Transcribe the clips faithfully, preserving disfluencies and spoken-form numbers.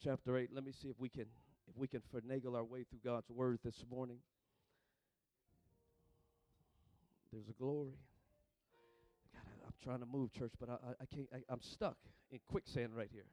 chapter eight. Let me see if we can if we can finagle our way through God's word this morning. There's a glory. God, I, I'm trying to move, church, but I, I, I can't. I, I'm stuck in quicksand right here.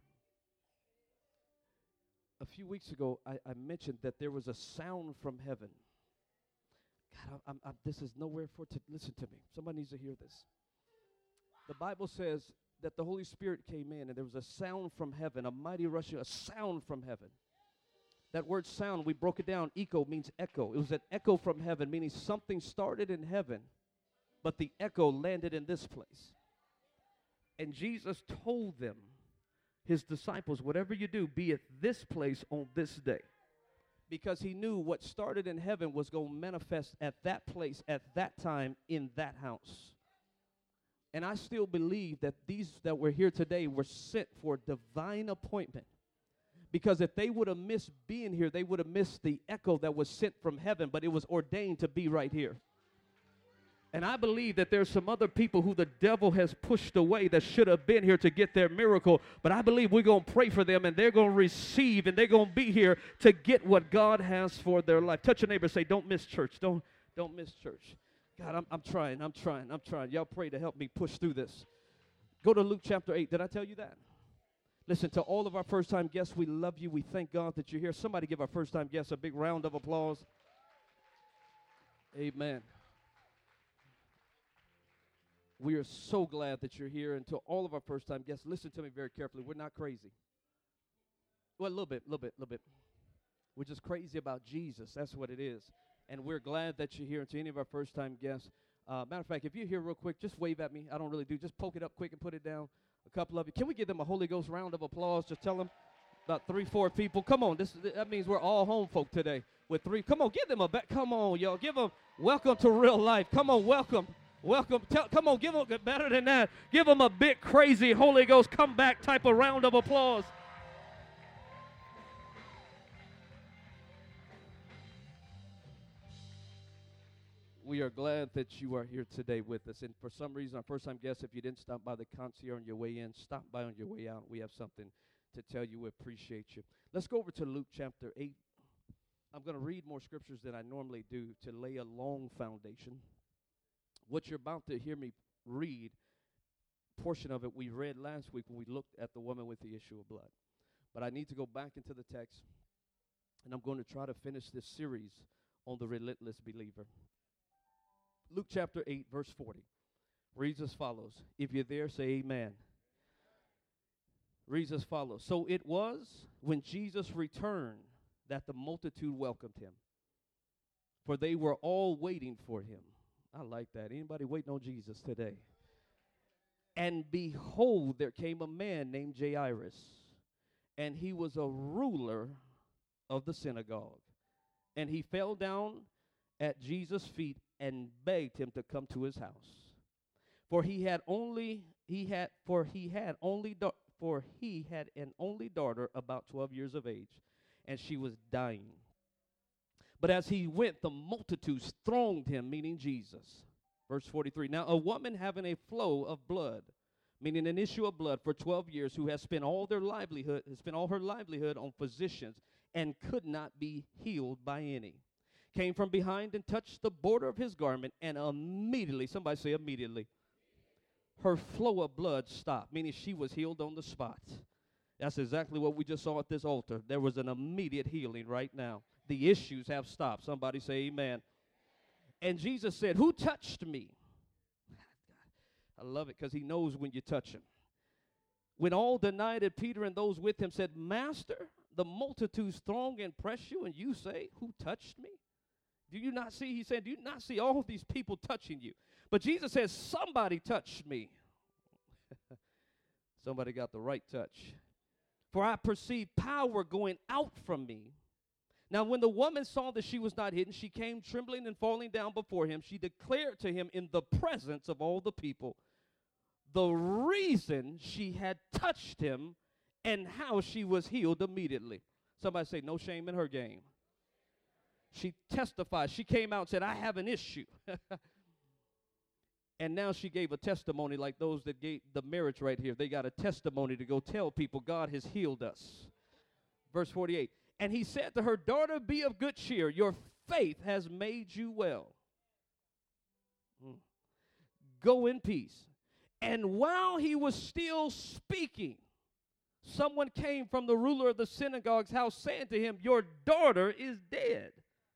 A few weeks ago, I, I mentioned that there was a sound from heaven. God, I, I'm, I'm, this is nowhere for to listen to me. Somebody needs to hear this. The Bible says that the Holy Spirit came in, and there was a sound from heaven, a mighty rushing, a sound from heaven. That word sound, we broke it down. Echo means echo. It was an echo from heaven, meaning something started in heaven, but the echo landed in this place. And Jesus told them, his disciples, whatever you do, be at this place on this day. Because he knew what started in heaven was going to manifest at that place, at that time, in that house. And I still believe that these that were here today were sent for divine appointment. Because if they would have missed being here, they would have missed the echo that was sent from heaven, but it was ordained to be right here. And I believe that there's some other people who the devil has pushed away that should have been here to get their miracle. But I believe we're going to pray for them, and they're going to receive, and they're going to be here to get what God has for their life. Touch your neighbor and say, don't miss church. Don't, don't miss church. God, I'm, I'm trying, I'm trying, I'm trying. Y'all pray to help me push through this. Go to Luke chapter eight. Did I tell you that? Listen, to all of our first-time guests, we love you. We thank God that you're here. Somebody give our first-time guests a big round of applause. Amen. We are so glad that you're here. And to all of our first-time guests, listen to me very carefully. We're not crazy. Well, a little bit, a little bit, a little bit. We're just crazy about Jesus. That's what it is. And we're glad that you're here. And to any of our first-time guests, uh, matter of fact, if you're here real quick, just wave at me. I don't really do. Just poke it up quick and put it down. A couple of you. Can we give them a Holy Ghost round of applause? Just tell them about three, four people. Come on. This that means we're all home folk today with three. Come on, give them a back. Come on, y'all. Give them welcome to real life. Come on, welcome. Welcome. Tell, come on, give them better than that. Give them a big crazy Holy Ghost come back type of round of applause. We are glad that you are here today with us. And for some reason, our first-time guests, if you didn't stop by the concierge on your way in, stop by on your way out. We have something to tell you. We appreciate you. Let's go over to Luke chapter eight. I'm going to read more scriptures than I normally do to lay a long foundation. What you're about to hear me read, portion of it we read last week when we looked at the woman with the issue of blood. But I need to go back into the text, and I'm going to try to finish this series on the relentless believer. Luke chapter eight, verse forty, reads as follows. If you're there, say amen. Reads as follows. So it was when Jesus returned that the multitude welcomed him, for they were all waiting for him. I like that. Anybody waiting on Jesus today? And behold, there came a man named Jairus, and he was a ruler of the synagogue. And he fell down at Jesus' feet and begged him to come to his house. For he had only he had for he had only da- for he had an only daughter about twelve years of age, and she was dying. But as he went, the multitudes thronged him, meaning Jesus. Verse forty-three. Now a woman having a flow of blood, meaning an issue of blood, for twelve years, who has spent all their livelihood, has spent all her livelihood on physicians, and could not be healed by any, came from behind and touched the border of his garment, and immediately, somebody say immediately, her flow of blood stopped, meaning she was healed on the spot. That's exactly what we just saw at this altar. There was an immediate healing right now. The issues have stopped. Somebody say amen. And Jesus said, who touched me? I love it because he knows when you touch him. When all denied it, Peter and those with him said, Master, the multitudes throng and press you, and you say, who touched me? Do you not see? He said, do you not see all these people touching you? But Jesus says, somebody touched me. Somebody got the right touch. For I perceive power going out from me. Now when the woman saw that she was not hidden, she came trembling and falling down before him. She declared to him in the presence of all the people the reason she had touched him and how she was healed immediately. Somebody say, no shame in her game. She testified. She came out and said, I have an issue. And now she gave a testimony like those that gave the marriage right here. They got a testimony to go tell people God has healed us. Verse forty-eight. And he said to her, daughter, be of good cheer. Your faith has made you well. Mm. Go in peace. And while he was still speaking, someone came from the ruler of the synagogue's house saying to him, your daughter is dead.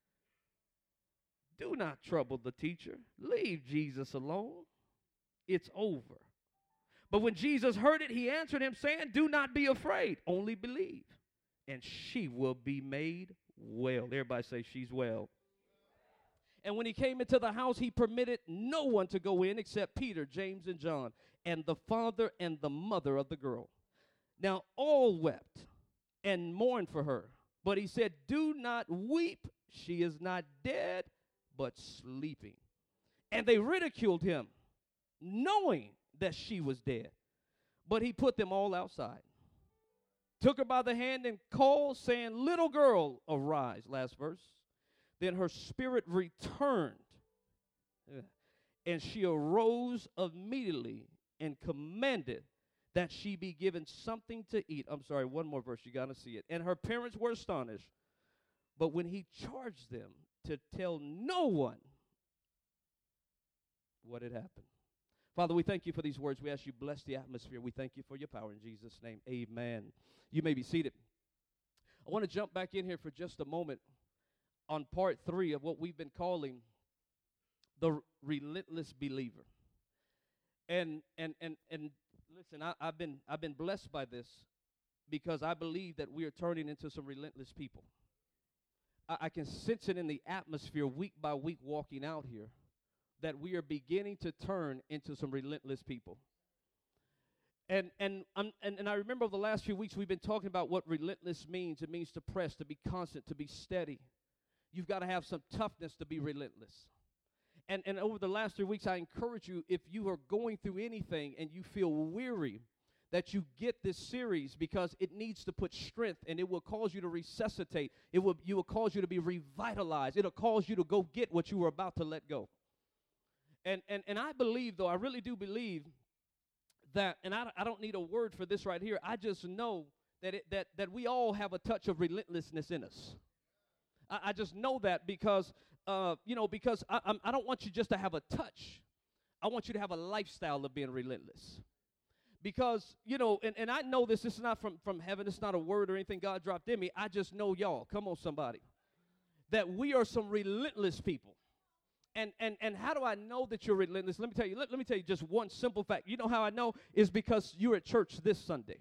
Do not trouble the teacher. Leave Jesus alone. It's over. But when Jesus heard it, he answered him, saying, do not be afraid, only believe, and she will be made well. Everybody say she's well. And when he came into the house, he permitted no one to go in except Peter, James, and John, and the father and the mother of the girl. Now all wept and mourned for her. But he said, do not weep. She is not dead, but sleeping. And they ridiculed him, knowing that she was dead. But he put them all outside, took her by the hand and called, saying, little girl, arise. Last verse. Then her spirit returned, and she arose immediately and commanded that she be given something to eat. I'm sorry, one more verse. You got to see it. And her parents were astonished. But when he charged them to tell no one what had happened. Father, we thank you for these words. We ask you bless the atmosphere. We thank you for your power in Jesus' name. Amen. You may be seated. I want to jump back in here for just a moment on part three of what we've been calling the relentless believer. And and and and listen, I, I've been I've been blessed by this because I believe that we are turning into some relentless people. I, I can sense it in the atmosphere week by week walking out here that we are beginning to turn into some relentless people. And and um, and and I remember over the last few weeks we've been talking about what relentless means. It means to press, to be constant, to be steady. You've got to have some toughness to be relentless. And and over the last three weeks, I encourage you, if you are going through anything and you feel weary, that you get this series because it needs to put strength and it will cause you to resuscitate. It will, you will cause you to be revitalized. It'll cause you to go get what you were about to let go. And and and I believe, though, I really do believe that, and I, I don't need a word for this right here. I just know that it, that that we all have a touch of relentlessness in us. I, I just know that because, uh, you know, because I, I'm, I don't want you just to have a touch. I want you to have a lifestyle of being relentless. Because, you know, and, and I know this, this is not from, from heaven. It's not a word or anything God dropped in me. I just know y'all. Come on, somebody. That we are some relentless people. And and and how do I know that you're relentless? Let me tell you, let, let me tell you just one simple fact. You know how I know? Is because you're at church this Sunday.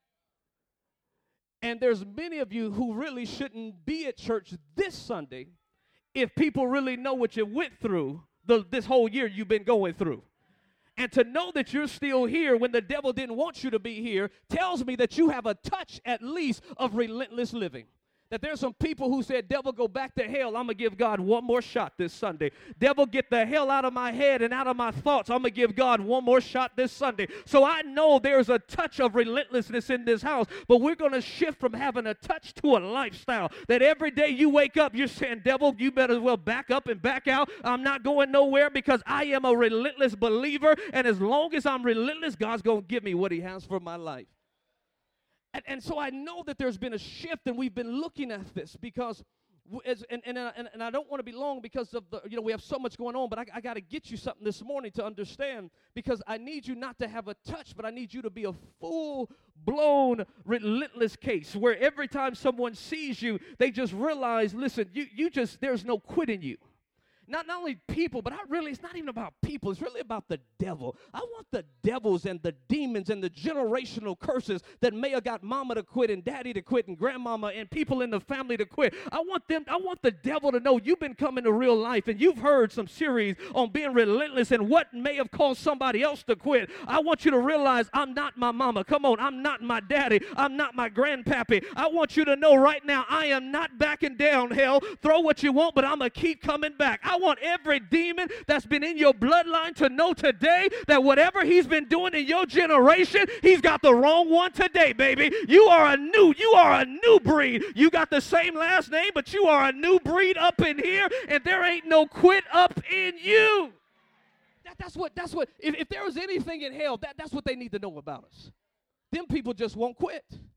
And there's many of you who really shouldn't be at church this Sunday if people really know what you went through the, this whole year you've been going through. And to know that you're still here when the devil didn't want you to be here tells me that you have a touch at least of relentless living. That there's some people who said, devil, go back to hell. I'm going to give God one more shot this Sunday. Devil, get the hell out of my head and out of my thoughts. I'm going to give God one more shot this Sunday. So I know there's a touch of relentlessness in this house, but we're going to shift from having a touch to a lifestyle. That every day you wake up, you're saying, devil, you better as well back up and back out. I'm not going nowhere because I am a relentless believer, and as long as I'm relentless, God's going to give me what he has for my life. And, and so I know that there's been a shift, and we've been looking at this because, as, and, and, and, and I don't want to be long because of the, you know, we have so much going on, but I, I got to get you something this morning to understand because I need you not to have a touch, but I need you to be a full-blown, relentless case where every time someone sees you, they just realize, listen, you, you just, there's no quit in you. Not, not only people, but I really, it's not even about people. It's really about the devil. I want the devils and the demons and the generational curses that may have got mama to quit and daddy to quit and grandmama and people in the family to quit. I want them, I want the devil to know you've been coming to real life and you've heard some series on being relentless and what may have caused somebody else to quit. I want you to realize I'm not my mama. Come on, I'm not my daddy. I'm not my grandpappy. I want you to know right now I am not backing down, hell. Throw what you want, but I'm going to keep coming back. I I want every demon that's been in your bloodline to know today that whatever he's been doing in your generation, he's got the wrong one today, baby. You are a new, you are a new breed. You got the same last name, but you are a new breed up in here, and there ain't no quit up in you. That, that's what, that's what, if, if there was anything in hell, that, that's what they need to know about us. Them people just won't quit.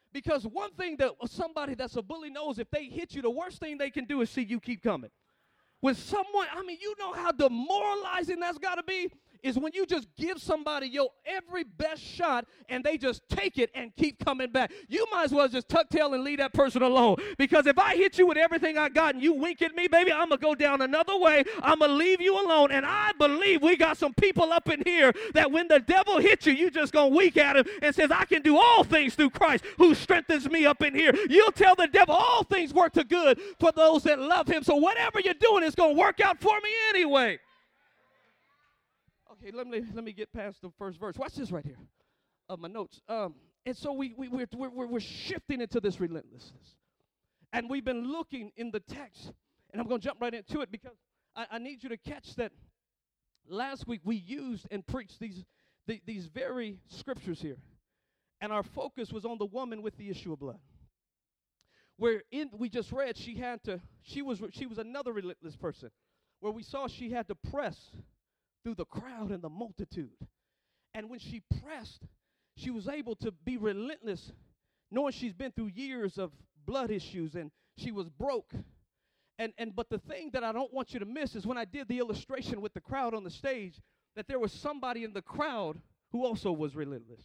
Because one thing that somebody that's a bully knows, if they hit you, the worst thing they can do is see you keep coming. When someone, I mean, you know how demoralizing that's got to be? Is when you just give somebody your every best shot and they just take it and keep coming back. You might as well just tuck tail and leave that person alone. Because if I hit you with everything I got and you wink at me, baby, I'm going to go down another way. I'm going to leave you alone. And I believe we got some people up in here that when the devil hits you, you just going to wink at him and says, I can do all things through Christ who strengthens me up in here. You'll tell the devil all things work to good for those that love him. So whatever you're doing is going to work out for me anyway. Okay, let me let me get past the first verse. Watch this right here of my notes. Um, and so we, we, we're, we're, we're shifting into this relentlessness. And we've been looking in the text, and I'm going to jump right into it because I, I need you to catch that last week we used and preached these, the, these very scriptures here. And our focus was on the woman with the issue of blood. Where in, we just read she had to, she was, she was another relentless person. Where we saw she had to press through the crowd and the multitude. And when she pressed, she was able to be relentless, knowing she's been through years of blood issues and she was broke. And, and but the thing that I don't want you to miss is when I did the illustration with the crowd on the stage, that there was somebody in the crowd who also was relentless.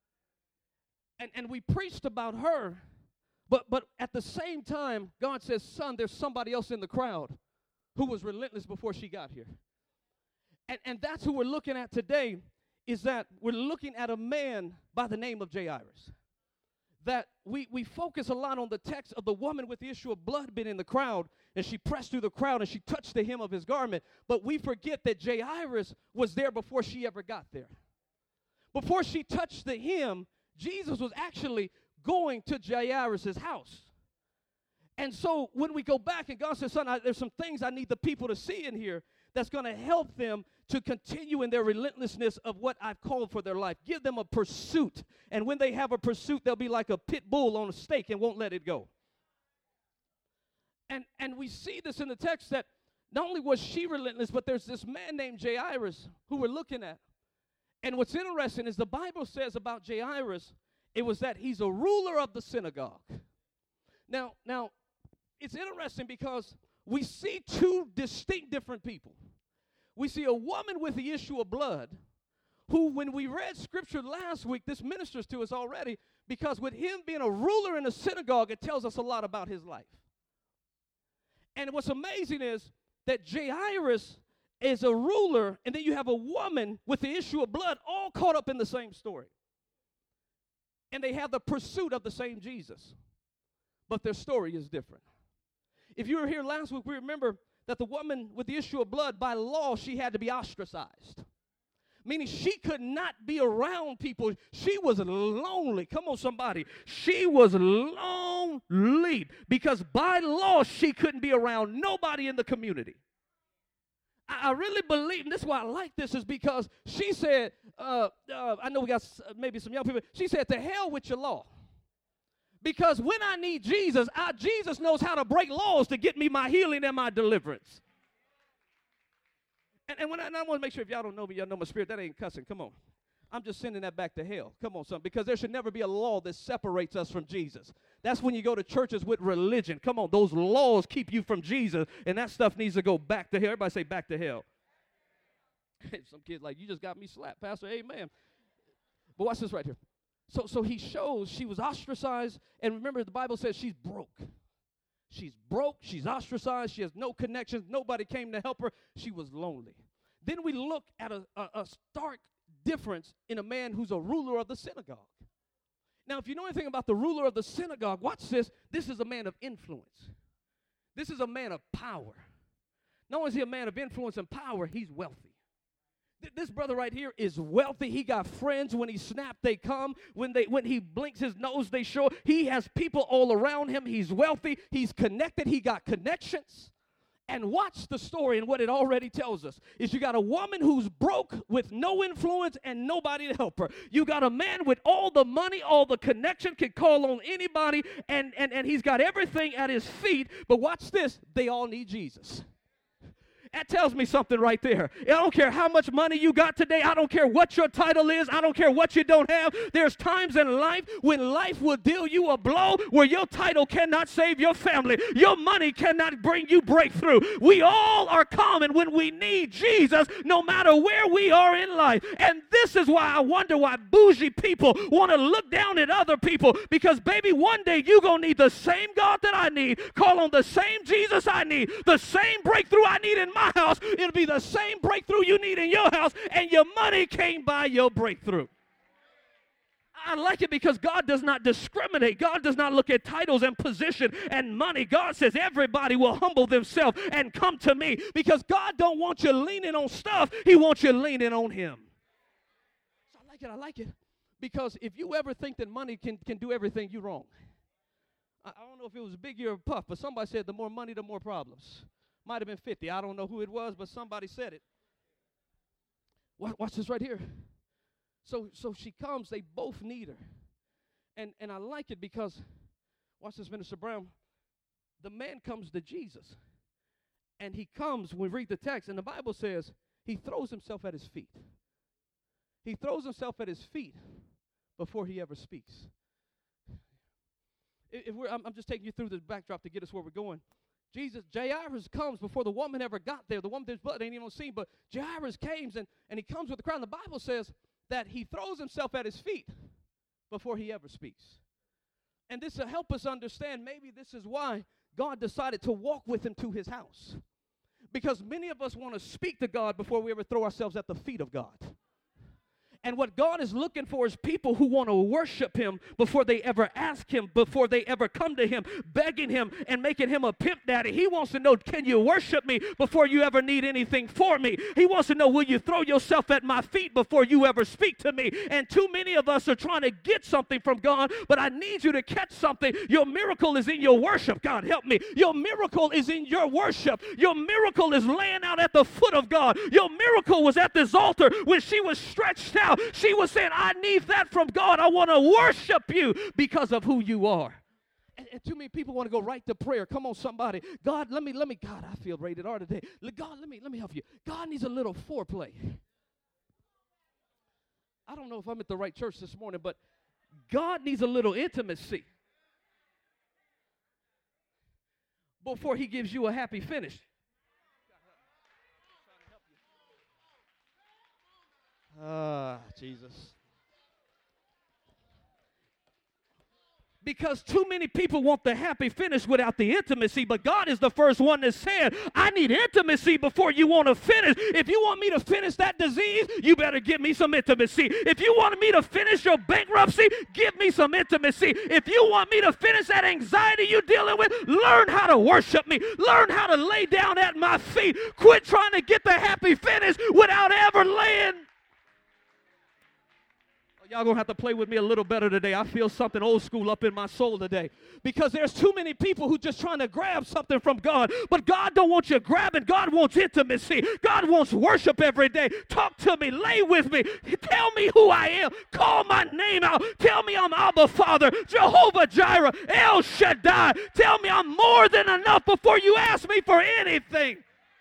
And, and we preached about her, but, but at the same time, God says, son, there's somebody else in the crowd who was relentless before she got here. And, and that's who we're looking at today, is that we're looking at a man by the name of Jairus. That we, we focus a lot on the text of the woman with the issue of blood being in the crowd, and she pressed through the crowd and she touched the hem of his garment. But we forget that Jairus was there before she ever got there. Before she touched the hem, Jesus was actually going to Jairus' house. And so when we go back and God says, son, I, there's some things I need the people to see in here that's going to help them to continue in their relentlessness of what I've called for their life. Give them a pursuit. And when they have a pursuit, they'll be like a pit bull on a stake and won't let it go. And, and we see this in the text that not only was she relentless, but there's this man named Jairus who we're looking at. And what's interesting is the Bible says about Jairus, it was that he's a ruler of the synagogue. Now, now it's interesting because we see two distinct different people. We see a woman with the issue of blood who, when we read scripture last week, this ministers to us already, because with him being a ruler in a synagogue, it tells us a lot about his life. And what's amazing is that Jairus is a ruler, and then you have a woman with the issue of blood all caught up in the same story. And they have the pursuit of the same Jesus, but their story is different. If you were here last week, we remember that the woman with the issue of blood, by law, she had to be ostracized. Meaning she could not be around people. She was lonely. Come on, somebody. She was lonely because by law, she couldn't be around nobody in the community. I, I really believe, and this is why I like this, is because she said, uh, uh, I know we got uh, maybe some young people, she said, to hell with your law. Because when I need Jesus, I, Jesus knows how to break laws to get me my healing and my deliverance. And, and, when I, and I want to make sure if y'all don't know me, y'all know my spirit. That ain't cussing. Come on. I'm just sending that back to hell. Come on, son. Because there should never be a law that separates us from Jesus. That's when you go to churches with religion. Come on. Those laws keep you from Jesus. And that stuff needs to go back to hell. Everybody say back to hell. Some kid like, you just got me slapped, Pastor. Amen. But watch this right here. So, so he shows she was ostracized, and remember the Bible says she's broke. She's broke, she's ostracized, she has no connections, nobody came to help her, she was lonely. Then we look at a, a, a stark difference in a man who's a ruler of the synagogue. Now, if you know anything about the ruler of the synagogue, watch this, this is a man of influence. This is a man of power. Not only is he a man of influence and power, he's wealthy. This brother right here is wealthy. He got friends. When he snaps, they come. When they when he blinks his nose, they show. He has people all around him. He's wealthy. He's connected. He got connections. And watch the story, and what it already tells us is you got a woman who's broke with no influence and nobody to help her. You got a man with all the money, all the connection, can call on anybody, and, and, and he's got everything at his feet. But watch this. They all need Jesus. That tells me something right there. I don't care how much money you got today. I don't care what your title is. I don't care what you don't have. There's times in life when life will deal you a blow where your title cannot save your family. Your money cannot bring you breakthrough. We all are common when we need Jesus, no matter where we are in life. And this is why I wonder why bougie people want to look down at other people, because, baby, one day you're going to need the same God that I need, call on the same Jesus I need, the same breakthrough I need in my house. It'll be the same breakthrough you need in your house, and your money can't buy your breakthrough. I like it because God does not discriminate. God does not look at titles and position and money. God says everybody will humble themselves and come to me, because God don't want you leaning on stuff. He wants you leaning on him. So I like it. I like it. Because if you ever think that money can, can do everything, you're wrong. I, I don't know if it was Biggie or Puff, but somebody said the more money, the more problems. Might have been fifty. I don't know who it was, but somebody said it. Watch, watch this right here. So so she comes, they both need her. And and I like it because, watch this, Minister Brown, the man comes to Jesus. And he comes, we read the text, and the Bible says he throws himself at his feet. He throws himself at his feet before he ever speaks. If we're, I'm, I'm just taking you through this backdrop to get us where we're going. Jesus, Jairus comes before the woman ever got there. The woman, there's blood, ain't even on the scene, but Jairus comes, and, and he comes with the crown. The Bible says that he throws himself at his feet before he ever speaks. And this will help us understand, maybe this is why God decided to walk with him to his house. Because many of us want to speak to God before we ever throw ourselves at the feet of God. And what God is looking for is people who want to worship him before they ever ask him, before they ever come to him, begging him and making him a pimp daddy. He wants to know, can you worship me before you ever need anything for me? He wants to know, will you throw yourself at my feet before you ever speak to me? And too many of us are trying to get something from God, but I need you to catch something. Your miracle is in your worship. God, help me. Your miracle is in your worship. Your miracle is laying out at the foot of God. Your miracle was at this altar when she was stretched out. She was saying, I need that from God. I want to worship you because of who you are. And, and too many people want to go right to prayer. Come on, somebody. God, let me, let me, God, I feel rated R today. God, let me, let me help you. God needs a little foreplay. I don't know if I'm at the right church this morning, but God needs a little intimacy before he gives you a happy finish. Ah, Jesus. Because too many people want the happy finish without the intimacy, but God is the first one that said, I need intimacy before you want to finish. If you want me to finish that disease, you better give me some intimacy. If you want me to finish your bankruptcy, give me some intimacy. If you want me to finish that anxiety you're dealing with, learn how to worship me. Learn how to lay down at my feet. Quit trying to get the happy finish without ever laying. Y'all going to have to play with me a little better today. I feel something old school up in my soul today. Because there's too many people who just trying to grab something from God. But God don't want you grabbing. God wants intimacy. God wants worship every day. Talk to me. Lay with me. Tell me who I am. Call my name out. Tell me I'm Abba Father, Jehovah Jireh, El Shaddai. Tell me I'm more than enough before you ask me for anything.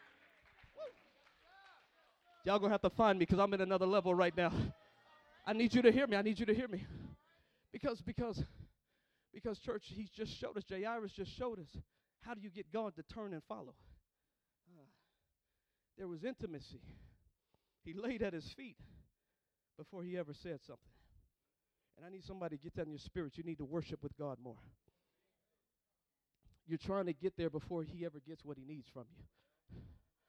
Y'all going to have to find me because I'm in another level right now. I need you to hear me. I need you to hear me. Because, because, because, church, he's just showed us, Jairus just showed us, how do you get God to turn and follow? Uh, there was intimacy. He laid at his feet before he ever said something. And I need somebody to get that in your spirit. You need to worship with God more. You're trying to get there before he ever gets what he needs from you.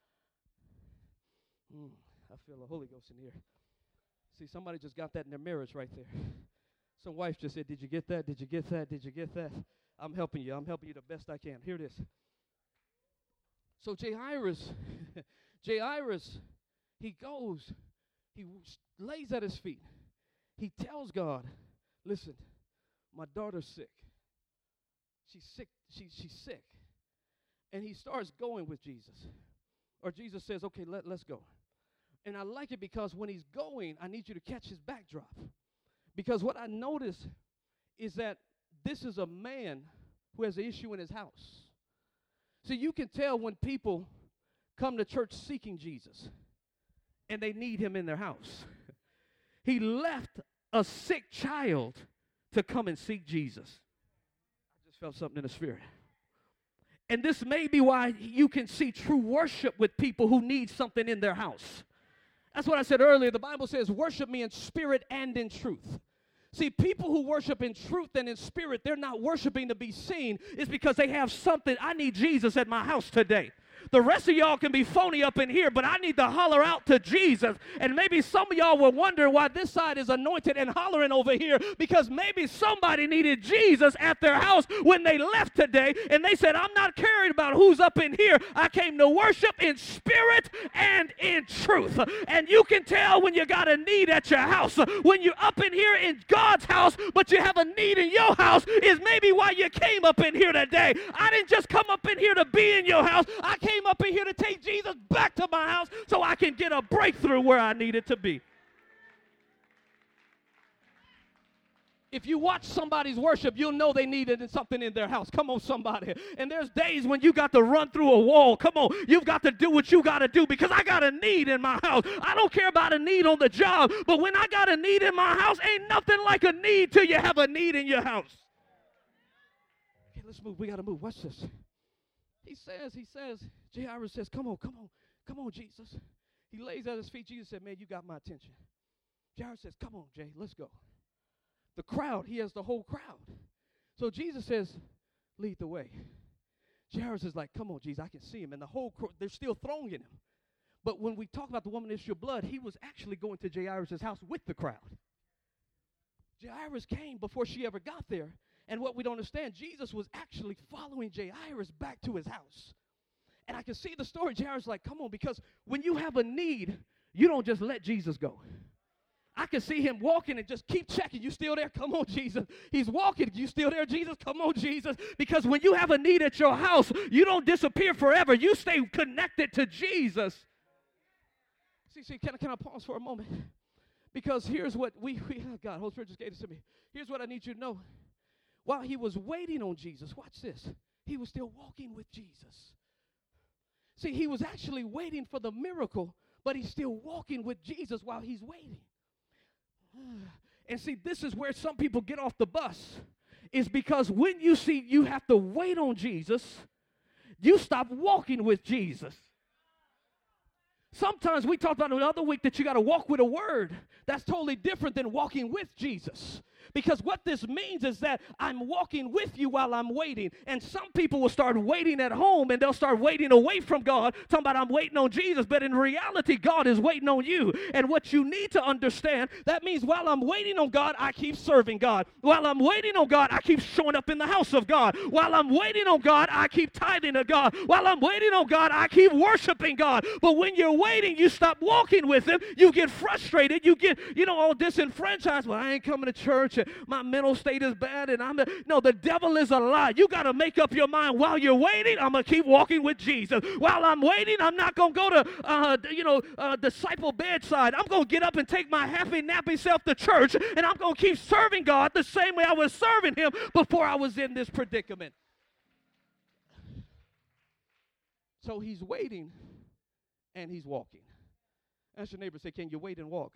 Mm, I feel the Holy Ghost in here. See, somebody just got that in their marriage right there. Some wife just said, did you get that? Did you get that? Did you get that? I'm helping you. I'm helping you the best I can. Here it is. So Jairus, Jairus, he goes, he lays at his feet. He tells God, listen, my daughter's sick. She's sick. She, she's sick. And he starts going with Jesus. Or Jesus says, okay, let, let's go. And I like it because when he's going, I need you to catch his backdrop. Because what I notice is that this is a man who has an issue in his house. So you can tell when people come to church seeking Jesus, and they need him in their house. He left a sick child to come and seek Jesus. I just felt something in the spirit. And this may be why you can see true worship with people who need something in their house. That's what I said earlier. The Bible says, worship me in spirit and in truth. See, people who worship in truth and in spirit, they're not worshiping to be seen. It's because they have something. I need Jesus at my house today. The rest of y'all can be phony up in here, but I need to holler out to Jesus. And maybe some of y'all were wondering why this side is anointed and hollering over here, because maybe somebody needed Jesus at their house when they left today, and they said, I'm not caring about who's up in here. I came to worship in spirit and in truth. And you can tell when you got a need at your house. When you're up in here in God's house, but you have a need in your house, is maybe why you came up in here today. I didn't just come up in here to be in your house. I came up in here to take Jesus back to my house so I can get a breakthrough where I need it to be. If you watch somebody's worship, you'll know they needed something in their house. Come on, somebody. And there's days when you got to run through a wall. Come on, you've got to do what you got to do, because I got a need in my house. I don't care about a need on the job, but when I got a need in my house, ain't nothing like a need till you have a need in your house. Okay, let's move. We got to move. Watch this. He says, he says, Jairus says, come on, come on, come on, Jesus. He lays at his feet. Jesus said, man, you got my attention. Jairus says, come on, Jay, let's go. The crowd, he has the whole crowd. So Jesus says, lead the way. Jairus is like, come on, Jesus, I can see him. And the whole crowd, they're still thronging him. But when we talk about the woman issue of blood, he was actually going to Jairus' house with the crowd. Jairus came before she ever got there. And what we don't understand, Jesus was actually following Jairus back to his house. And I can see the story. Jairus is like, come on, because when you have a need, you don't just let Jesus go. I can see him walking and just keep checking. You still there? Come on, Jesus. He's walking. You still there, Jesus? Come on, Jesus. Because when you have a need at your house, you don't disappear forever. You stay connected to Jesus. See, see, can, can I pause for a moment? Because here's what we, we oh God, Holy Spirit just gave this to me. Here's what I need you to know. While he was waiting on Jesus, watch this, he was still walking with Jesus. See, he was actually waiting for the miracle, but he's still walking with Jesus while he's waiting. And see, this is where some people get off the bus, is because when you see you have to wait on Jesus, you stop walking with Jesus. Sometimes we talked about the other week that you got to walk with a word. That's totally different than walking with Jesus. Because what this means is that I'm walking with you while I'm waiting. And some people will start waiting at home, and they'll start waiting away from God, talking about I'm waiting on Jesus. But in reality, God is waiting on you. And what you need to understand, that means while I'm waiting on God, I keep serving God. While I'm waiting on God, I keep showing up in the house of God. While I'm waiting on God, I keep tithing to God. While I'm waiting on God, I keep worshiping God. But when you're waiting, you stop walking with him. You get frustrated. You get, you know, all disenfranchised. Well, I ain't coming to church. My mental state is bad, and I'm a, no, the devil is a lie. You got to make up your mind. While you're waiting, I'm going to keep walking with Jesus. While I'm waiting, I'm not going to go to, uh, you know, uh, disciple bedside. I'm going to get up and take my happy, nappy self to church, and I'm going to keep serving God the same way I was serving him before I was in this predicament. So he's waiting, and he's walking. Ask your neighbor, say, can you wait and walk?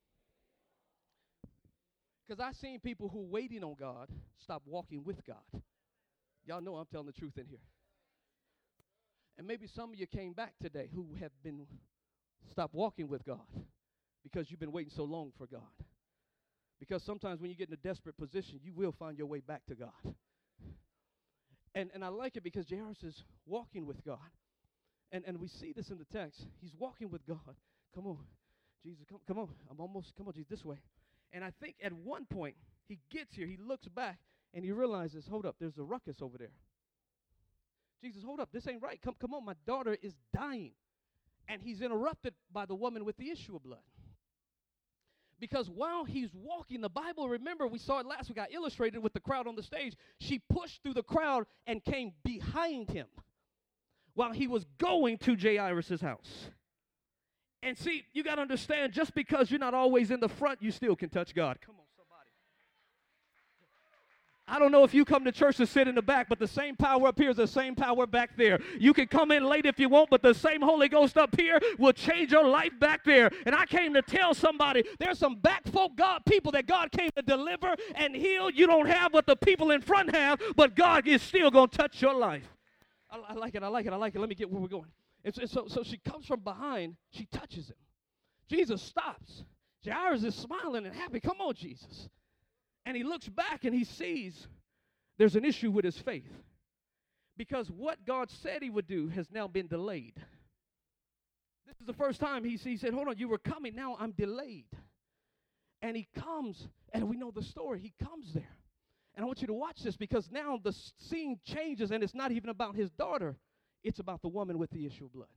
Because I've seen people who waiting on God stop walking with God. Y'all know I'm telling the truth in here. And maybe some of you came back today who have been stopped walking with God because you've been waiting so long for God. Because sometimes when you get in a desperate position, you will find your way back to God. And and I like it because Jairus is walking with God. And and we see this in the text. He's walking with God. Come on, Jesus, come, come on. I'm almost, come on, Jesus, this way. And I think at one point, he gets here, he looks back, and he realizes, hold up, there's a ruckus over there. Jesus, hold up, this ain't right. Come, come on, my daughter is dying. And he's interrupted by the woman with the issue of blood. Because while he's walking, the Bible, remember, we saw it last week, I illustrated with the crowd on the stage. She pushed through the crowd and came behind him while he was going to Jairus' house. And see, you got to understand, just because you're not always in the front, you still can touch God. Come on, somebody. I don't know if you come to church to sit in the back, but the same power up here is the same power back there. You can come in late if you want, but the same Holy Ghost up here will change your life back there. And I came to tell somebody there's some back folk God people that God came to deliver and heal. You don't have what the people in front have, but God is still going to touch your life. I, I like it, I like it, I like it. Let me get where we're going. And so, so, so she comes from behind. She touches him. Jesus stops. Jairus is smiling and happy. Come on, Jesus. And he looks back and he sees there's an issue with his faith. Because what God said he would do has now been delayed. This is the first time he, he said, hold on, you were coming, now I'm delayed. And he comes, and we know the story, he comes there. And I want you to watch this because now the scene changes and it's not even about his daughter. It's about the woman with the issue of blood.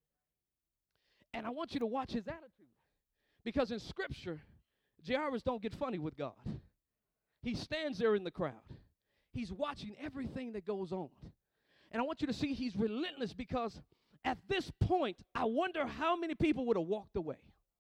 And I want you to watch his attitude. Because in Scripture, Jairus don't get funny with God. He stands there in the crowd. He's watching everything that goes on. And I want you to see he's relentless because at this point, I wonder how many people would have walked away.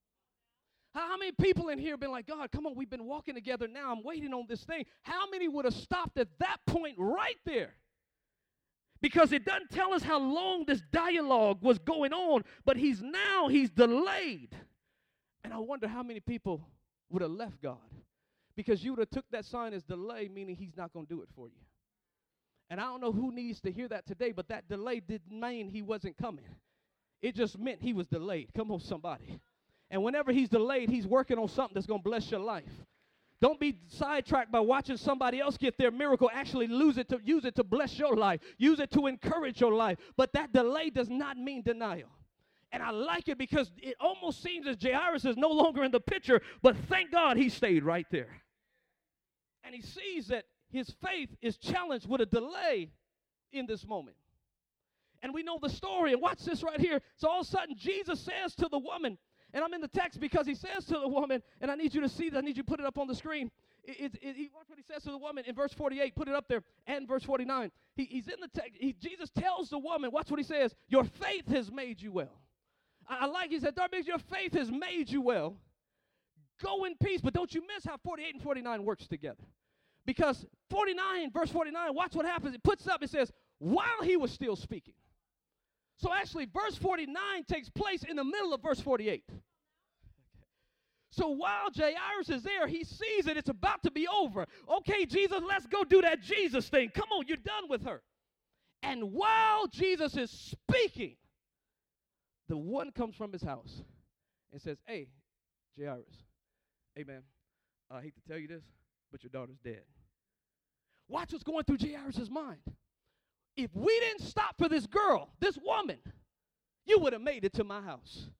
How many people in here have been like, God, come on, we've been walking together now. I'm waiting on this thing. How many would have stopped at that point right there? Because it doesn't tell us how long this dialogue was going on, but he's now, he's delayed. And I wonder how many people would have left God. Because you would have took that sign as delay, meaning he's not going to do it for you. And I don't know who needs to hear that today, but that delay didn't mean he wasn't coming. It just meant he was delayed. Come on, somebody. And whenever he's delayed, he's working on something that's going to bless your life. Don't be sidetracked by watching somebody else get their miracle. Actually lose it to, use it to bless your life. Use it to encourage your life. But that delay does not mean denial. And I like it because it almost seems as Jairus is no longer in the picture, but thank God he stayed right there. And he sees that his faith is challenged with a delay in this moment. And we know the story. And watch this right here. So all of a sudden, Jesus says to the woman, and I'm in the text because he says to the woman, and I need you to see that. I need you to put it up on the screen. It, it, it, watch what he says to the woman in verse forty-eight. Put it up there. And verse forty-nine. He, he's in the text. He, Jesus tells the woman, watch what he says. Your faith has made you well. I, I like, he said, Darby, your faith has made you well. Go in peace. But don't you miss how forty-eight and forty-nine works together. Because forty-nine, verse forty-nine, watch what happens. It puts up, it says, while he was still speaking. So actually, verse forty-nine takes place in the middle of verse forty-eight. So while Jairus is there, he sees that it's about to be over. Okay, Jesus, let's go do that Jesus thing. Come on, you're done with her. And while Jesus is speaking, the one comes from his house and says, hey, Jairus, hey, man, I hate to tell you this, but your daughter's dead. Watch what's going through Jairus' mind. If we didn't stop for this girl, this woman, you would have made it to my house.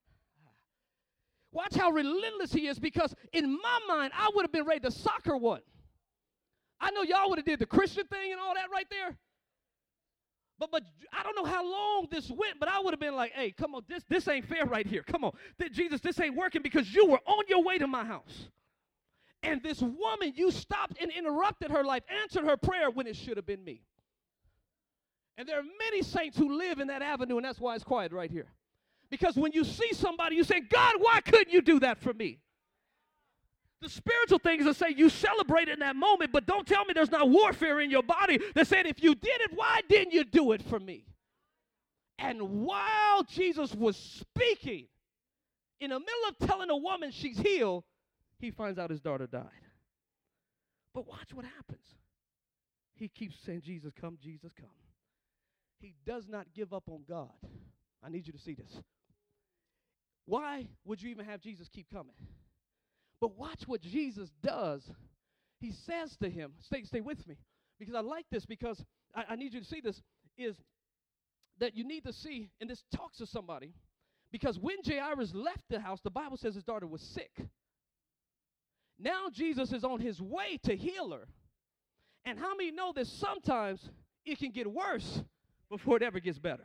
Watch how relentless he is, because in my mind, I would have been ready to sock her one. I know y'all would have did the Christian thing and all that right there. But but I don't know how long this went, but I would have been like, hey, come on, this, this ain't fair right here. Come on, Th- Jesus, this ain't working because you were on your way to my house. And this woman, you stopped and interrupted her life, answered her prayer when it should have been me. And there are many saints who live in that avenue, and that's why it's quiet right here. Because when you see somebody, you say, God, why couldn't you do that for me? The spiritual things that say you celebrate in that moment, but don't tell me there's not warfare in your body that said, if you did it, why didn't you do it for me? And while Jesus was speaking, in the middle of telling a woman she's healed, he finds out his daughter died. But watch what happens. He keeps saying, Jesus, come, Jesus, come. He does not give up on God. I need you to see this. Why would you even have Jesus keep coming? But watch what Jesus does. He says to him, stay, stay with me, because I like this, because I, I need you to see this, is that you need to see, and this talks to somebody, because when Jairus left the house, the Bible says his daughter was sick. Now Jesus is on his way to heal her. And how many know that sometimes it can get worse before it ever gets better?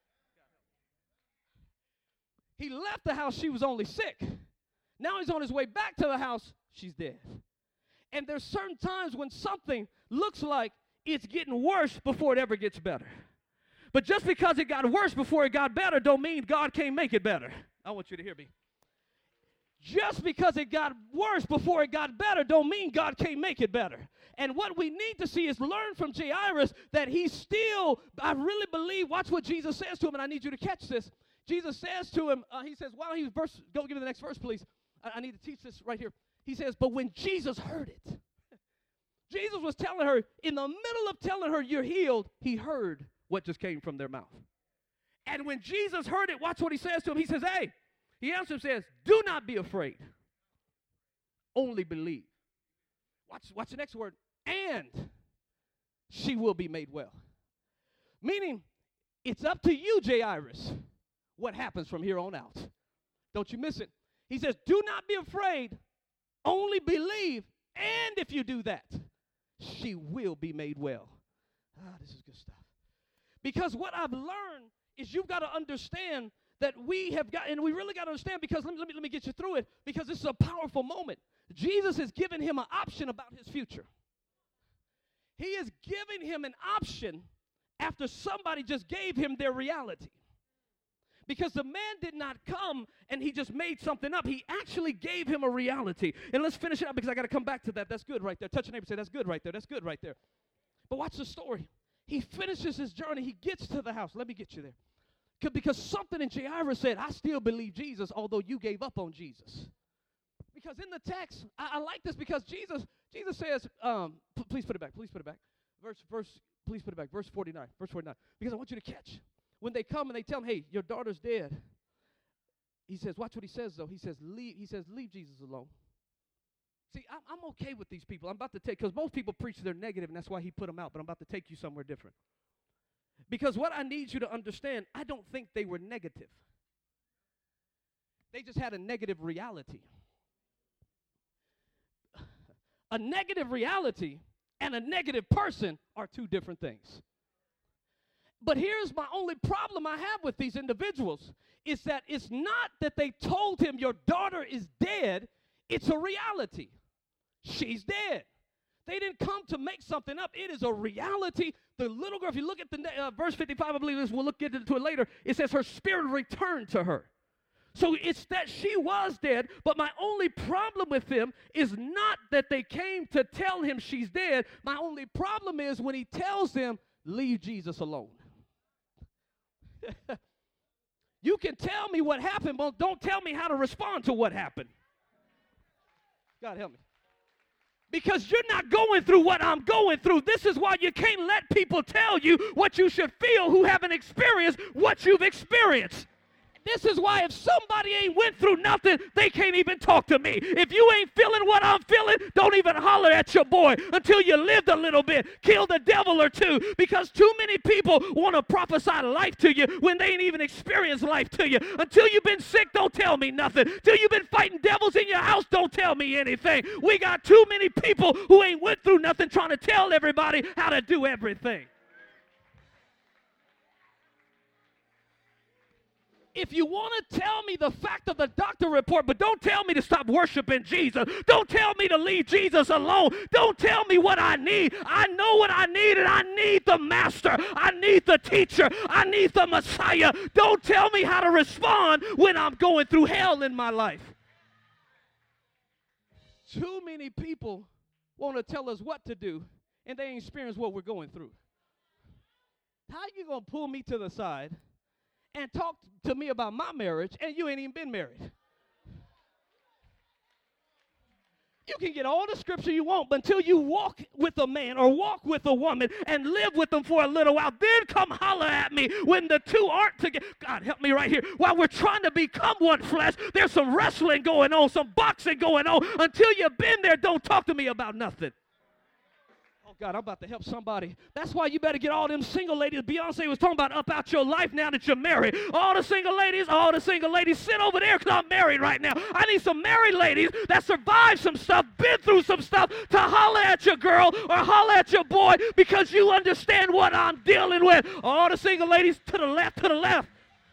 He left the house, she was only sick. Now he's on his way back to the house, she's dead. And there's certain times when something looks like it's getting worse before it ever gets better. But just because it got worse before it got better don't mean God can't make it better. I want you to hear me. Just because it got worse before it got better don't mean God can't make it better. And what we need to see is learn from Jairus that he still, I really believe, watch what Jesus says to him, and I need you to catch this. Jesus says to him, uh, he says, while he was, verse, go give me the next verse, please. I, I need to teach this right here. He says, but when Jesus heard it, Jesus was telling her, in the middle of telling her you're healed, he heard what just came from their mouth. And when Jesus heard it, watch what he says to him. He says, hey, he answers him, says, do not be afraid. Only believe. Watch, watch the next word. And she will be made well. Meaning, it's up to you, Jairus, what happens from here on out. Don't you miss it. He says, do not be afraid. Only believe. And if you do that, she will be made well. Ah, this is good stuff. Because what I've learned is you've got to understand that we have got, and we really got to understand, because let me, let me, let me get you through it, because this is a powerful moment. Jesus has given him an option about his future. He is giving him an option after somebody just gave him their reality. Because the man did not come and he just made something up. He actually gave him a reality. And let's finish it up because I got to come back to that. That's good right there. Touch your neighbor and say, that's good right there. That's good right there. But watch the story. He finishes his journey. He gets to the house. Let me get you there. Because something in Jairus said, I still believe Jesus, although you gave up on Jesus. Because in the text, I, I like this because Jesus, Jesus says, um, p- please put it back. Please put it back. Verse, verse, please put it back. Verse forty-nine. Verse forty-nine. Because I want you to catch. When they come and they tell him, hey, your daughter's dead, he says, watch what he says, though. He says, leave, he says, leave Jesus alone. See, I'm, I'm okay with these people. I'm about to take, because most people preach they're negative, and that's why he put them out, but I'm about to take you somewhere different. Because what I need you to understand, I don't think they were negative. They just had a negative reality. A negative reality and a negative person are two different things. But here's my only problem I have with these individuals is that it's not that they told him your daughter is dead. It's a reality. She's dead. They didn't come to make something up. It is a reality. The little girl, if you look at the uh, verse fifty-five, I believe this, we'll look into it later. It says her spirit returned to her. So it's that she was dead, but my only problem with them is not that they came to tell him she's dead. My only problem is when he tells them, leave Jesus alone. You can tell me what happened, but don't tell me how to respond to what happened. God help me. Because you're not going through what I'm going through. This is why you can't let people tell you what you should feel who haven't experienced what you've experienced. This is why if somebody ain't went through nothing, they can't even talk to me. If you ain't feeling what I'm feeling, don't even holler at your boy until you lived a little bit. Kill the devil or two, because too many people want to prophesy life to you when they ain't even experienced life to you. Until you've been sick, don't tell me nothing. Until you've been fighting devils in your house, don't tell me anything. We got too many people who ain't went through nothing trying to tell everybody how to do everything. If you want to tell me the fact of the doctor report, but don't tell me to stop worshiping Jesus. Don't tell me to leave Jesus alone. Don't tell me what I need. I know what I need, and I need the master. I need the teacher. I need the Messiah. Don't tell me how to respond when I'm going through hell in my life. Too many people want to tell us what to do, and they ain't experienced what we're going through. How you going to pull me to the side and talk to me about my marriage, and you ain't even been married? You can get all the scripture you want, but until you walk with a man or walk with a woman and live with them for a little while, then come holler at me when the two aren't together. God, help me right here. While we're trying to become one flesh, there's some wrestling going on, some boxing going on. Until you've been there, don't talk to me about nothing. God, I'm about to help somebody. That's why you better get all them single ladies. Beyonce was talking about up out your life now that you're married. All the single ladies, all the single ladies, sit over there because I'm married right now. I need some married ladies that survived some stuff, been through some stuff, to holler at your girl or holler at your boy because you understand what I'm dealing with. All the single ladies to the left, to the left.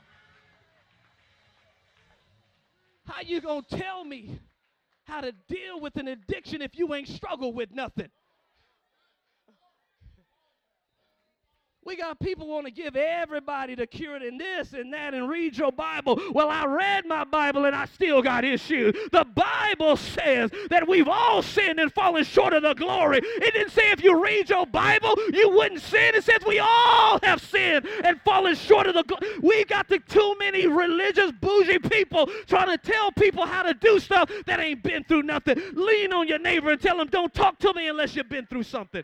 How you going to tell me how to deal with an addiction if you ain't struggled with nothing? We got people want to give everybody the cure and this and that and read your Bible. Well, I read my Bible and I still got issues. The Bible says that we've all sinned and fallen short of the glory. It didn't say if you read your Bible, you wouldn't sin. It says we all have sinned and fallen short of the glory. We got the too many religious bougie people trying to tell people how to do stuff that ain't been through nothing. Lean on your neighbor and tell them, don't talk to me unless you've been through something.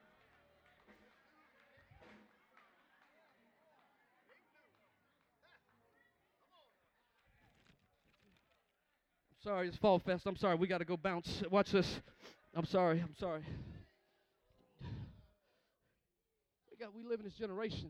Sorry, it's Fall Fest. I'm sorry. We got to go bounce. Watch this. I'm sorry. I'm sorry. We got. We live in this generation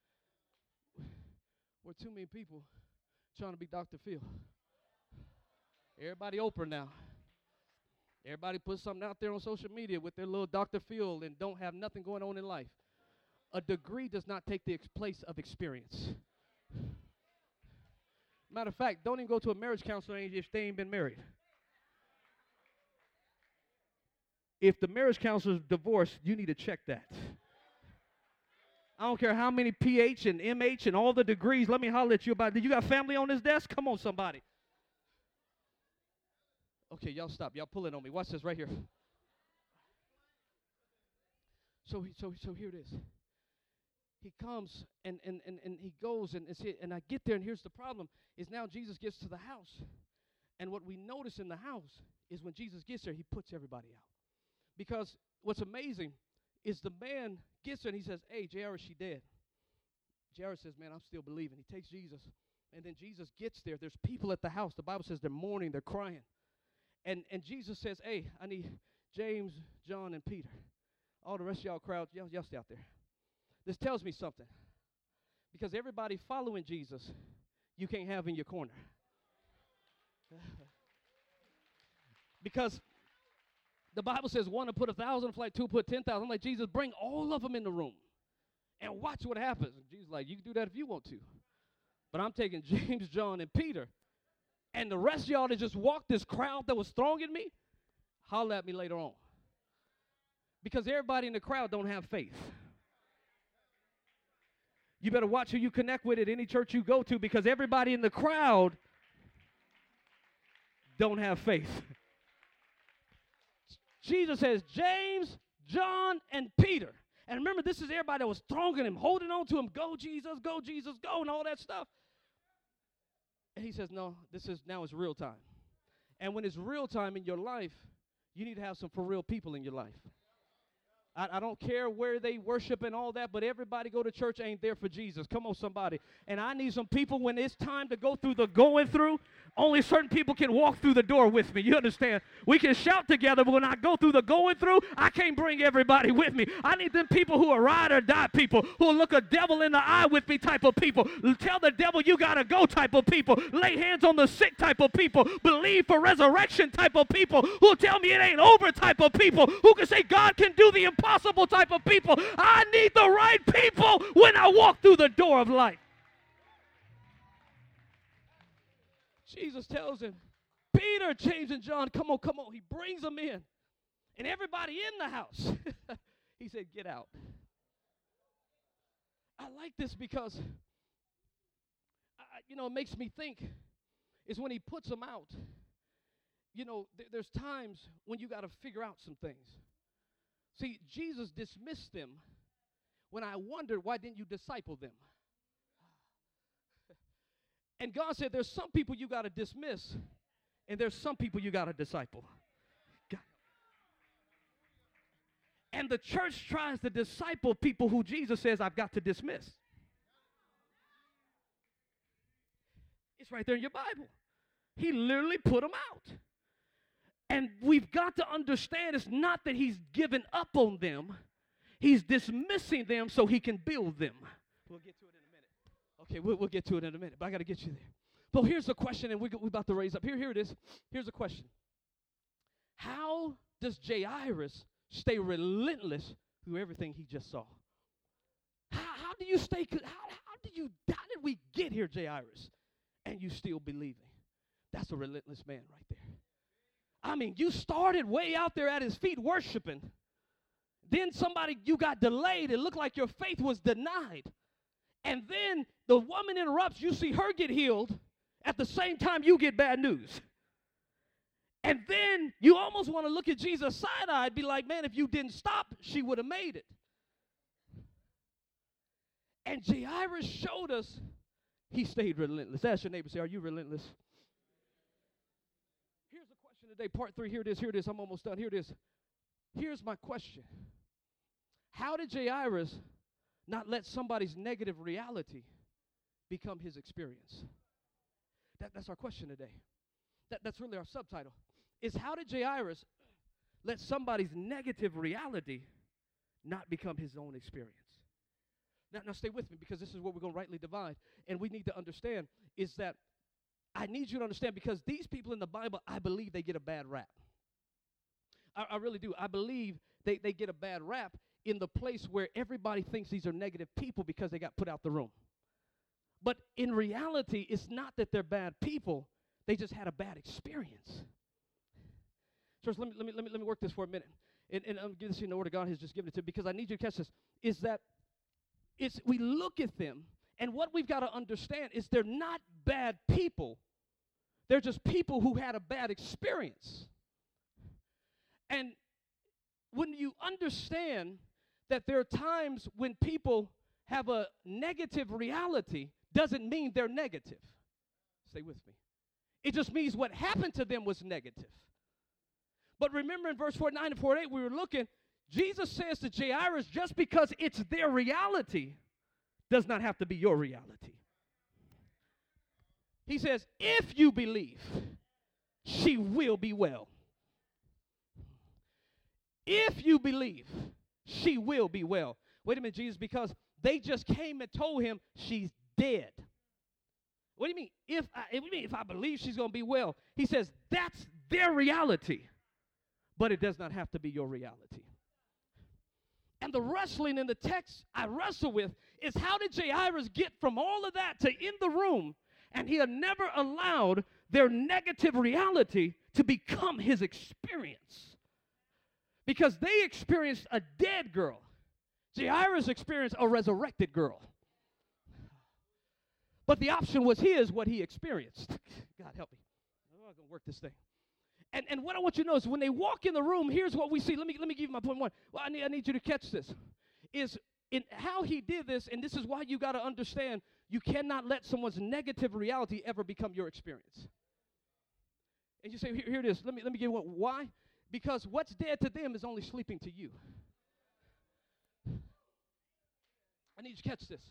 where too many people trying to be Doctor Phil. Everybody Oprah now. Everybody puts something out there on social media with their little Doctor Phil and don't have nothing going on in life. A degree does not take the ex- place of experience. Matter of fact, don't even go to a marriage counselor if they ain't been married. If the marriage counselor is divorced, you need to check that. I don't care how many P H and M H and all the degrees. Let me holler at you about it. You got family on this desk? Come on, somebody. Okay, y'all stop. Y'all pulling on me. Watch this right here. So, so, so here it is. He comes and, and, and, and he goes and, and I get there, and here's the problem, is now Jesus gets to the house. And what we notice in the house is when Jesus gets there, he puts everybody out. Because what's amazing is the man gets there and he says, hey, Jairus, she dead. Jairus says, man, I'm still believing. He takes Jesus. And then Jesus gets there. There's people at the house. The Bible says they're mourning, they're crying. And, and Jesus says, hey, I need James, John, and Peter. All the rest of y'all crowd, y'all, y'all stay out there. This tells me something. Because everybody following Jesus, you can't have in your corner. Because the Bible says one to put a thousand, like two put ten thousand. I'm like, Jesus, bring all of them in the room and watch what happens. And Jesus is like, you can do that if you want to. But I'm taking James, John, and Peter. And the rest of y'all that just walked this crowd that was thronging me, holler at me later on. Because everybody in the crowd don't have faith. You better watch who you connect with at any church you go to, because everybody in the crowd don't have faith. Jesus says, James, John, and Peter. And remember, this is everybody that was thronging him, holding on to him. Go, Jesus, go, Jesus, go, and all that stuff. And he says, no, this is now it's real time. And when it's real time in your life, you need to have some for real people in your life. I, I don't care where they worship and all that, but everybody go to church ain't there for Jesus. Come on, somebody. And I need some people when it's time to go through the going through. Only certain people can walk through the door with me. You understand? We can shout together, but when I go through the going through, I can't bring everybody with me. I need them people who are ride or die people, who will look a devil in the eye with me type of people. Tell the devil you got to go type of people. Lay hands on the sick type of people. Believe for resurrection type of people. Who tell me it ain't over type of people. Who can say God can do the impossible type of people. I need the right people when I walk through the door of life. Jesus tells him, Peter, James, and John, come on, come on. He brings them in. And everybody in the house, he said, get out. I like this because, I, you know, it makes me think is when he puts them out, you know, th- there's times when you got to figure out some things. See, Jesus dismissed them when I wondered, why didn't you disciple them? And God said, there's some people you got to dismiss, and there's some people you got to disciple. God. And the church tries to disciple people who Jesus says, I've got to dismiss. It's right there in your Bible. He literally put them out. And we've got to understand it's not that he's given up on them. He's dismissing them so he can build them. We'll get to it in a minute. Okay, we'll, we'll get to it in a minute, but I got to get you there. But here's the question, and we, we're about to raise up. Here, here it is. Here's the question. How does Jairus stay relentless through everything he just saw? How, how do you stay, how, how, did you, how did we get here, Jairus, and you still believing? That's a relentless man right there. I mean, you started way out there at his feet worshiping. then somebody, you got delayed. It looked like your faith was denied. And then the woman interrupts. You see her get healed at the same time you get bad news. And then you almost want to look at Jesus side-eyed, be like, man, if you didn't stop, she would have made it. And Jairus showed us he stayed relentless. Ask your neighbor, say, are you relentless? Here's the question today, part three. Here it is, here it is. I'm almost done. Here it is. Here's my question. How did Jairus not let somebody's negative reality become his experience? That, that's our question today. That, that's really our subtitle. Is how did Jairus let somebody's negative reality not become his own experience? Now, now stay with me, because this is what we're going to rightly divide. And we need to understand is that I need you to understand, because these people in the Bible, I believe they get a bad rap. I, I really do. I believe they, they get a bad rap in the place where everybody thinks these are negative people because they got put out the room. But in reality, it's not that they're bad people. They just had a bad experience. Church, let me, let me, let me, let me work this for a minute. And, and I'm giving this in the order God has just given it to me, because I need you to catch this, is that it's, we look at them, and what we've got to understand is they're not bad people. They're just people who had a bad experience. And when you understand that there are times when people have a negative reality, doesn't mean they're negative. Stay with me. It just means what happened to them was negative. But remember in verse forty-nine and forty-eight, we were looking, Jesus says to Jairus, just because it's their reality does not have to be your reality. He says, if you believe, she will be well. If you believe, she will be well. Wait a minute, Jesus, because they just came and told him she's dead. What do you mean? If I, what do you mean if I believe she's going to be well? He says that's their reality, but it does not have to be your reality. And the wrestling in the text I wrestle with is, how did Jairus get from all of that to in the room, and he had never allowed their negative reality to become his experience? Because they experienced a dead girl. Jairus experienced a resurrected girl. But the option was his, what he experienced. God help me. I'm not going to work this thing. And, and what I want you to know is when they walk in the room, here's what we see. Let me, let me give you my point one. Well, I need, I need you to catch this. Is in how he did this, and this is why you got to understand, you cannot let someone's negative reality ever become your experience. And you say, here, here it is. Let me, let me give you one. Why? Because what's dead to them is only sleeping to you. I need you to catch this.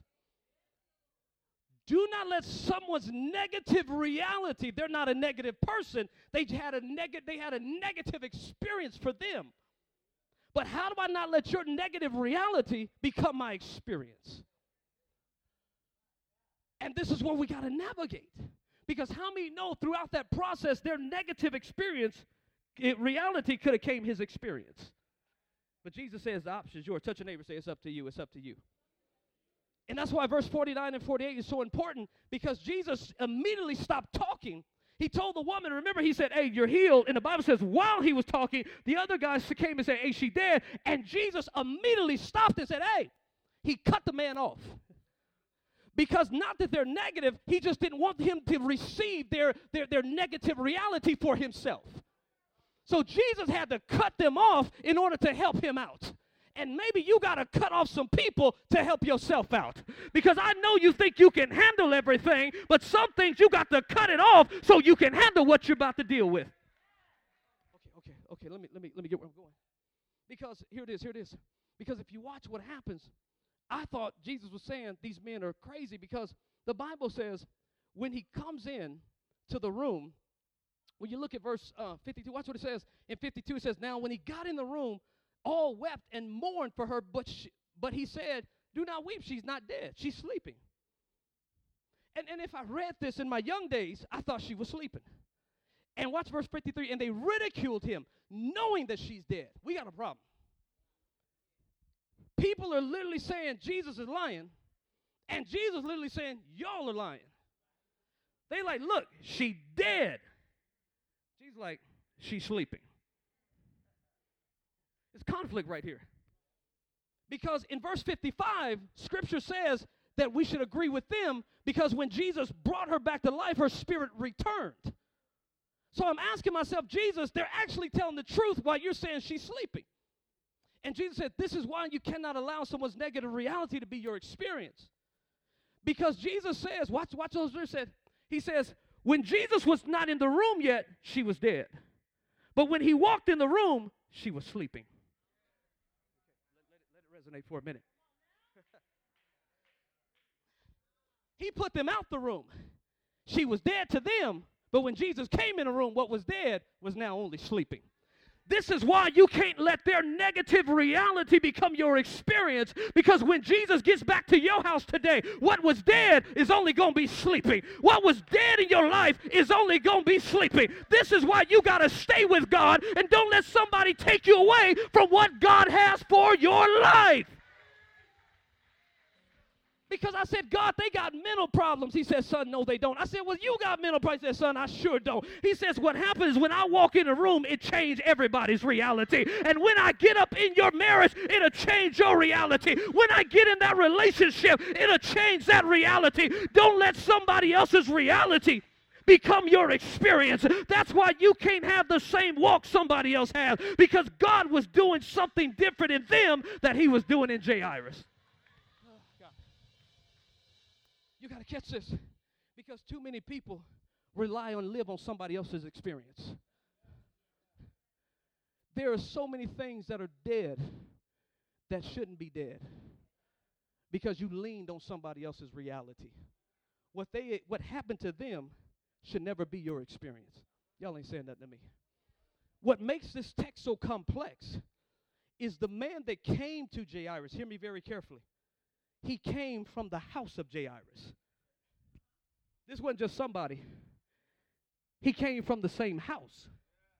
Do not let someone's negative reality, they're not a negative person, they had a neg- they had a negative experience for them. But how do I not let your negative reality become my experience? And this is where we got to navigate. Because how many know throughout that process, their negative experience, it, reality could have came his experience. But Jesus says the option is yours. Touch your neighbor, say it's up to you, it's up to you. And that's why verse forty-nine and forty-eight is so important, because Jesus immediately stopped talking. He told the woman, remember, he said, hey, you're healed. And the Bible says while he was talking, the other guys came and said, hey, she dead. And Jesus immediately stopped and said, hey, he cut the man off. Because not that they're negative, he just didn't want him to receive their, their, their negative reality for himself. So Jesus had to cut them off in order to help him out. And maybe you got to cut off some people to help yourself out. Because I know you think you can handle everything, but some things you got to cut it off so you can handle what you're about to deal with. Okay, okay, okay, let me, let me, let me get where I'm going. Because here it is, here it is. Because if you watch what happens, I thought Jesus was saying these men are crazy, because the Bible says when he comes in to the room, when you look at verse uh, fifty-two, watch what it says. In fifty-two, it says, now when he got in the room, all wept and mourned for her, but she, but he said, do not weep, she's not dead, she's sleeping. And, and if I read this in my young days, I thought she was sleeping. And watch verse fifty-three, and they ridiculed him, knowing that she's dead. We got a problem. People are literally saying Jesus is lying, and Jesus literally saying, y'all are lying. They like, look, she dead. Jesus like, she's sleeping. It's conflict right here. Because in verse fifty-five, Scripture says that we should agree with them because when Jesus brought her back to life, her spirit returned. So I'm asking myself, Jesus, they're actually telling the truth while you're saying she's sleeping. And Jesus said, this is why you cannot allow someone's negative reality to be your experience. Because Jesus says, watch, watch those words said, he says, when Jesus was not in the room yet, she was dead. But when he walked in the room, she was sleeping. Let it, let it resonate for a minute. He put them out the room. She was dead to them, but when Jesus came in the room, what was dead was now only sleeping. This is why you can't let their negative reality become your experience, because when Jesus gets back to your house today, what was dead is only going to be sleeping. What was dead in your life is only going to be sleeping. This is why you got to stay with God and don't let somebody take you away from what God has for your life. Because I said, God, they got mental problems. He said, son, no, they don't. I said, well, you got mental problems. He said, son, I sure don't. He says, what happens is when I walk in a room, it changes everybody's reality. And when I get up in your marriage, it'll change your reality. When I get in that relationship, it'll change that reality. Don't let somebody else's reality become your experience. That's why you can't have the same walk somebody else has, because God was doing something different in them that he was doing in Jairus. You got to catch this, because too many people rely on, live on somebody else's experience. There are so many things that are dead that shouldn't be dead because you leaned on somebody else's reality. What they, what happened to them should never be your experience. Y'all ain't saying nothing to me. What makes this text so complex is the man that came to Jairus. Hear me very carefully. He came from the house of Jairus. This wasn't just somebody. He came from the same house.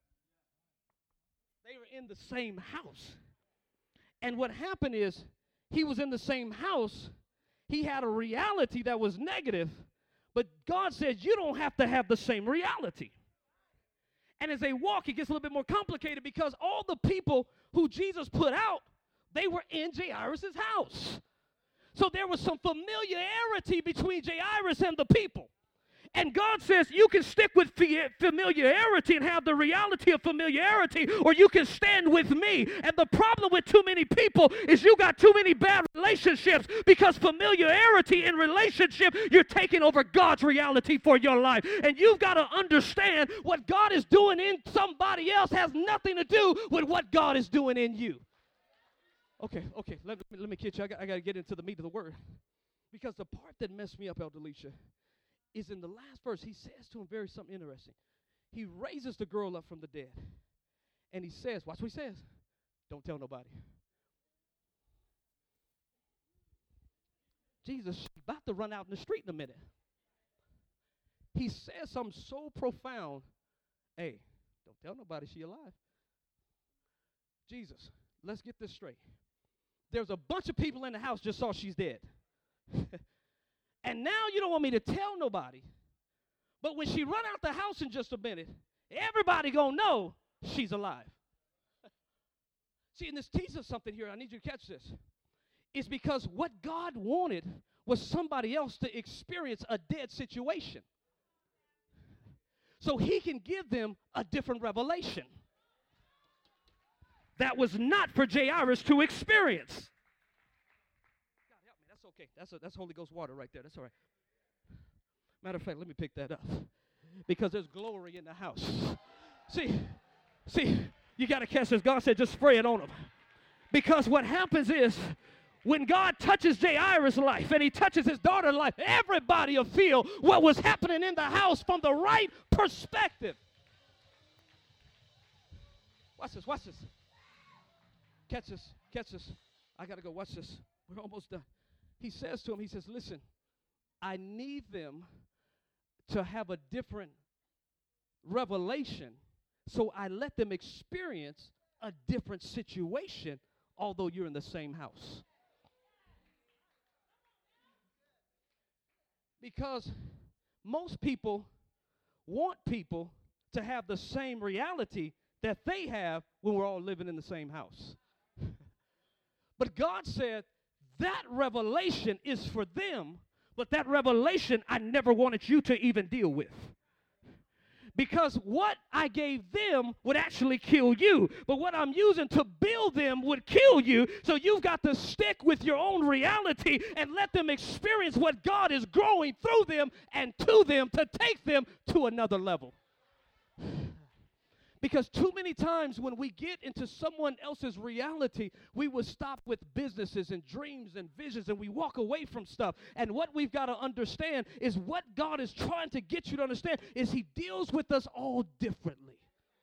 They were in the same house. And what happened is, he was in the same house. He had a reality that was negative, but God said, you don't have to have the same reality. And as they walk, it gets a little bit more complicated, because all the people who Jesus put out, they were in Jairus' house. So there was some familiarity between Jairus and the people. And God says you can stick with familiarity and have the reality of familiarity, or you can stand with me. And the problem with too many people is you got too many bad relationships, because familiarity in relationship, you're taking over God's reality for your life. And you've got to understand what God is doing in somebody else has nothing to do with what God is doing in you. Okay, okay, let me, let me get you. I got, I got to get into the meat of the word. Because the part that messed me up, Elder Alicia, is in the last verse. He says to him very something interesting. He raises the girl up from the dead. And he says, watch what he says. Don't tell nobody. Jesus, she's about to run out in the street in a minute. He says something so profound. Hey, don't tell nobody she alive. Jesus, let's get this straight. There's a bunch of people in the house just saw she's dead. And now you don't want me to tell nobody. But when she run out the house in just a minute, everybody gonna know she's alive. See, and this teaches us something here. I need you to catch this. It's because what God wanted was somebody else to experience a dead situation, so he can give them a different revelation that was not for Jairus to experience. God help me. That's okay. That's a, that's Holy Ghost water right there. That's all right. Matter of fact, let me pick that up, because there's glory in the house. See, see, you got to catch this. God said just spray it on them. Because what happens is, when God touches Jairus' life and he touches his daughter's life, everybody will feel what was happening in the house from the right perspective. Watch this, watch this. Catch this, catch this. I got to go. Watch this. We're almost done. He says to him, he says, listen, I need them to have a different revelation, so I let them experience a different situation, although you're in the same house. Because most people want people to have the same reality that they have when we're all living in the same house. But God said, that revelation is for them, but that revelation I never wanted you to even deal with. Because what I gave them would actually kill you. But what I'm using to build them would kill you. So you've got to stick with your own reality and let them experience what God is growing through them and to them to take them to another level. Because too many times when we get into someone else's reality, we will stop with businesses and dreams and visions, and we walk away from stuff. And what we've got to understand is what God is trying to get you to understand is he deals with us all differently.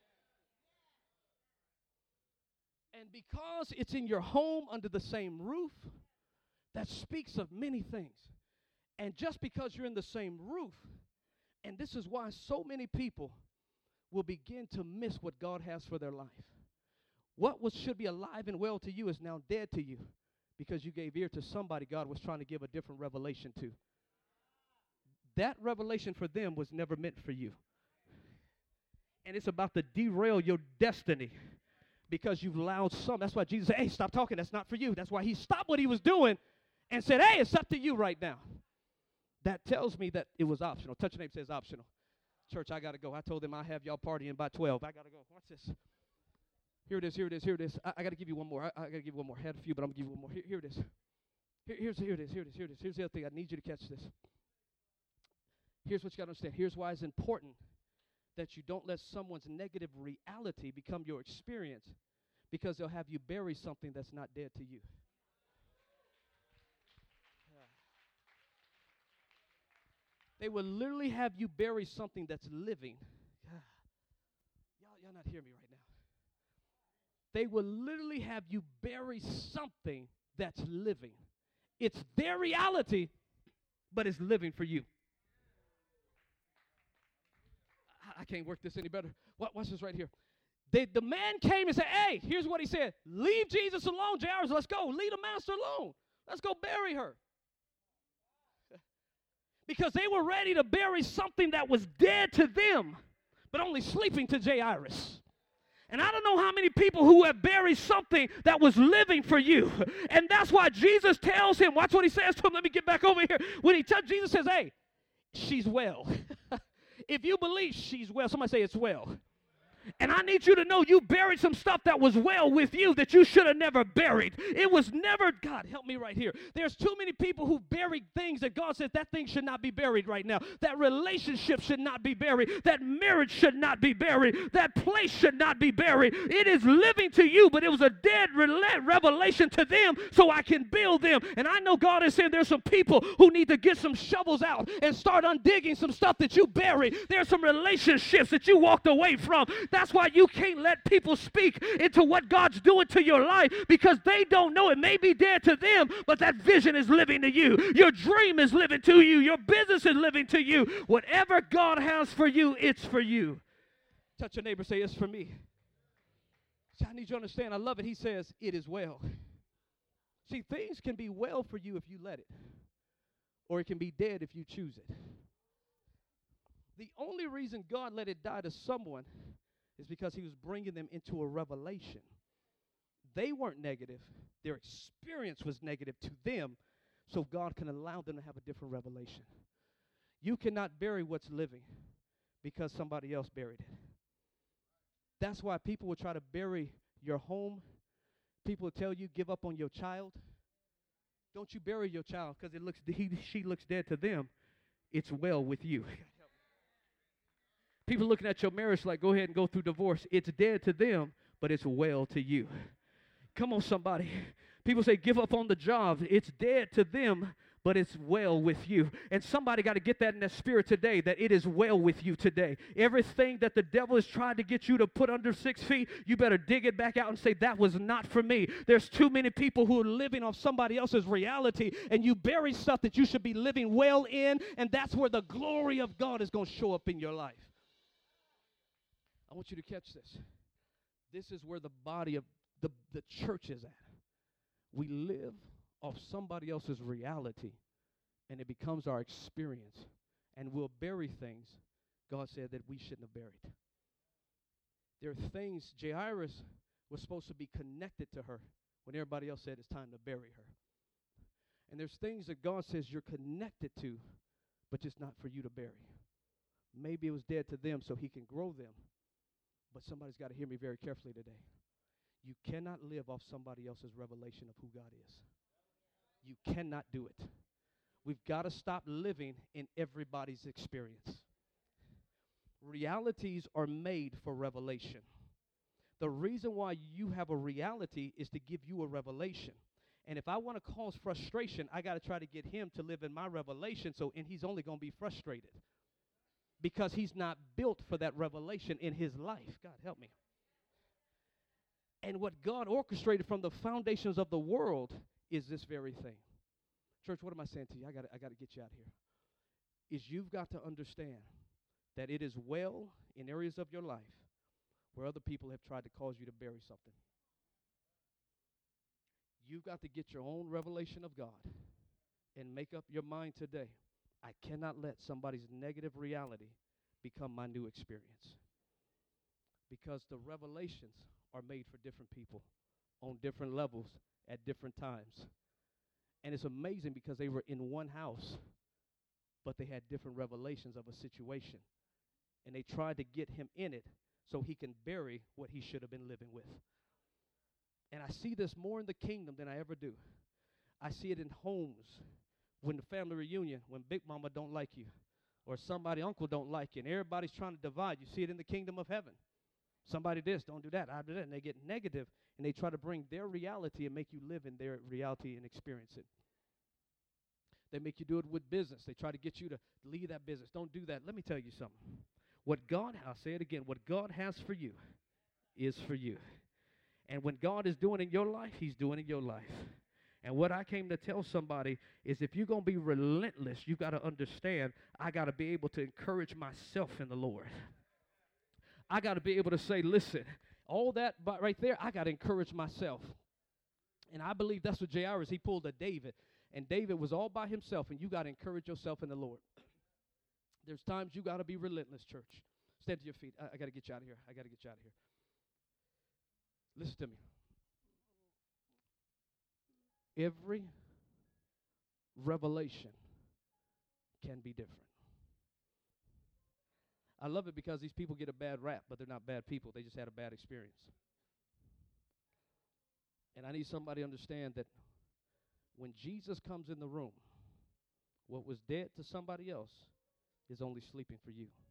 And because it's in your home under the same roof, that speaks of many things. And just because you're in the same roof, and this is why so many people will begin to miss what God has for their life. What was should be alive and well to you is now dead to you because you gave ear to somebody God was trying to give a different revelation to. That revelation for them was never meant for you. And it's about to derail your destiny because you've allowed some. That's why Jesus said, hey, stop talking. That's not for you. That's why he stopped what he was doing and said, hey, it's up to you right now. That tells me that it was optional. Touch your name says optional. Church, I got to go. I told them I have y'all partying by twelve. I got to go. Watch this. Here it is, here it is, here it is. I, I got to give you one more. I, I got to give you one more. I had a few, but I'm going to give you one more. Here, here it is. Here, here's, here it is, here it is, here it is. Here's the other thing. I need you to catch this. Here's what you got to understand. Here's why it's important that you don't let someone's negative reality become your experience, because they'll have you bury something that's not dead to you. They will literally have you bury something that's living. Y'all, y'all not hearing me right now. They will literally have you bury something that's living. It's their reality, but it's living for you. I, I can't work this any better. What, watch this right here. They, the man came and said, hey, here's what he said. Leave Jesus alone, Jairus. Let's go. Leave the master alone. Let's go bury her. Because they were ready to bury something that was dead to them, but only sleeping to Jairus. And I don't know how many people who have buried something that was living for you. And that's why Jesus tells him, watch what he says to him. Let me get back over here. When he touched, Jesus says, hey, she's well. If you believe she's well, somebody say it's well. And I need you to know you buried some stuff that was well with you that you should have never buried. It was never, God, help me right here. There's too many people who buried things that God said that thing should not be buried right now. That relationship should not be buried. That marriage should not be buried. That place should not be buried. It is living to you, but it was a dead revelation to them so I can build them. And I know God is saying there's some people who need to get some shovels out and start undigging some stuff that you buried. There's some relationships that you walked away from. That's why you can't let people speak into what God's doing to your life, because they don't know. It may be dead to them, but that vision is living to you. Your dream is living to you. Your business is living to you. Whatever God has for you, it's for you. Touch your neighbor, say, it's for me. See, I need you to understand. I love it. He says, it is well. See, things can be well for you if you let it, or it can be dead if you choose it. The only reason God let it die to someone is because he was bringing them into a revelation. They weren't negative. Their experience was negative to them, so God can allow them to have a different revelation. You cannot bury what's living because somebody else buried it. That's why people will try to bury your home. People will tell you, give up on your child. Don't you bury your child because it looks he, she looks dead to them. It's well with you. People looking at your marriage like, go ahead and go through divorce. It's dead to them, but it's well to you. Come on, somebody. People say, give up on the job. It's dead to them, but it's well with you. And somebody got to get that in their spirit today, that it is well with you today. Everything that the devil has tried to get you to put under six feet, you better dig it back out and say, that was not for me. There's too many people who are living off somebody else's reality, and you bury stuff that you should be living well in, and that's where the glory of God is going to show up in your life. I want you to catch this. This is where the body of the, the church is at. We live off somebody else's reality, and it becomes our experience. And we'll bury things God said that we shouldn't have buried. There are things, Jairus was supposed to be connected to her when everybody else said it's time to bury her. And there's things that God says you're connected to, but just not for you to bury. Maybe it was dead to them so he can grow them. But somebody's got to hear me very carefully today. You cannot live off somebody else's revelation of who God is. You cannot do it. We've got to stop living in everybody's experience. Realities are made for revelation. The reason why you have a reality is to give you a revelation. And if I want to cause frustration, I got to try to get him to live in my revelation, so and he's only going to be frustrated because he's not built for that revelation in his life. God help me. And what God orchestrated from the foundations of the world is this very thing. Church, what am I saying to you? I got I got to get you out here. Is you've got to understand that it is well in areas of your life where other people have tried to cause you to bury something. You've got to get your own revelation of God and make up your mind today. I cannot let somebody's negative reality become my new experience. Because the revelations are made for different people on different levels at different times. And it's amazing because they were in one house, but they had different revelations of a situation. And they tried to get him in it so he can bury what he should have been living with. And I see this more in the kingdom than I ever do. I see it in homes, when the family reunion, when Big Mama don't like you, or somebody, uncle don't like you, and everybody's trying to divide. You see it in the kingdom of heaven. Somebody this, don't do that, I do that, and they get negative, and they try to bring their reality and make you live in their reality and experience it. They make you do it with business. They try to get you to leave that business. Don't do that. Let me tell you something. What God, I'll say it again, what God has for you is for you. And when God is doing in your life, he's doing in your life. And what I came to tell somebody is if you're going to be relentless, you've got to understand, I got to be able to encourage myself in the Lord. I got to be able to say, listen, all that but right there, I got to encourage myself. And I believe that's what J R is. He pulled a David. And David was all by himself, and you got to encourage yourself in the Lord. There's times you got to be relentless, church. Stand to your feet. I, I got to get you out of here. I got to get you out of here. Listen to me. Every revelation can be different. I love it because these people get a bad rap, but they're not bad people. They just had a bad experience. And I need somebody to understand that when Jesus comes in the room, what was dead to somebody else is only sleeping for you.